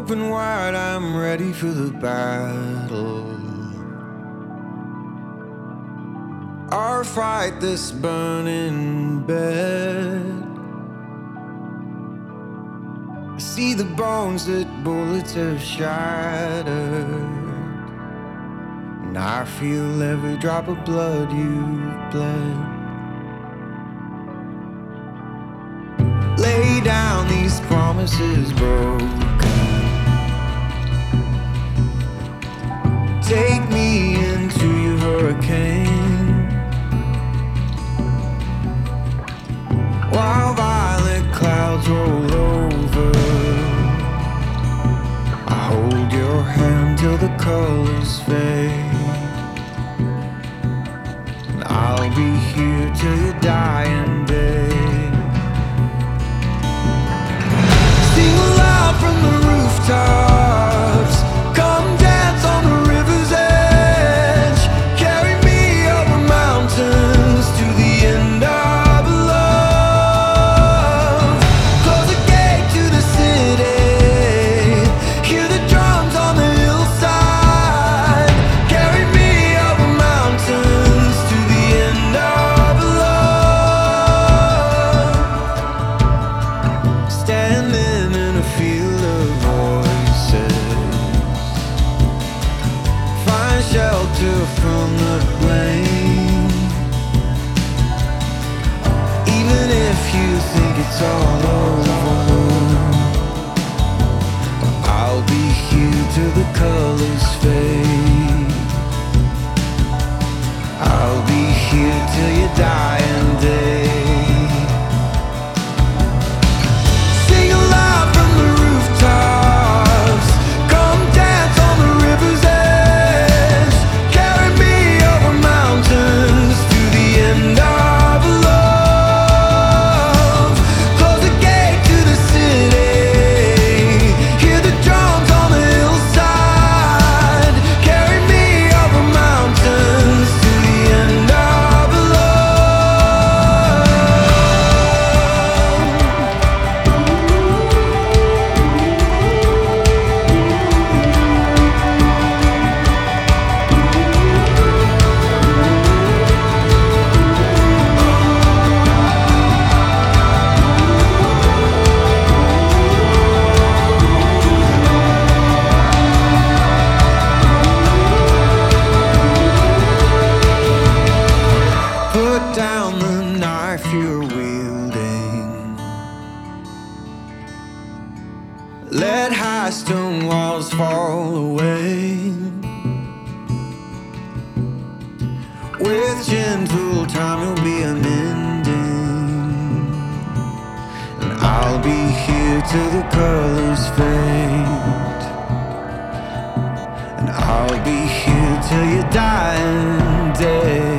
open wide, I'm ready for the battle. Our fight, this burning bed. I see the bones that bullets have shattered, and I feel every drop of blood you've bled. Lay down these promises broken. Take me into your hurricane, while violet clouds roll over. I hold your hand till the colors fade, and I'll be here till your dying day. Sing aloud from the rooftops, come dance on the river's edge. Carry me over mountains to the end of love. Close the gate to the city, hear the drums on the hillside. Carry me over mountains to the end of love. Standing in a field of voices, find shelter from the blame. Even if you think it's all over, I'll be here till the colors fade. I'll be here till your dying day. Sing aloud from the rooftops, come dance on the river's edge. Carry me over mountains to the end of love. Close the gate to the city, hear the drums on the hillside. Carry me over mountains to the end of love. Put down the knife you're wielding. Let high stone walls fall away. With gentle time there'll be an ending, and I'll be here till the colors fade, and I'll be here till your dying day.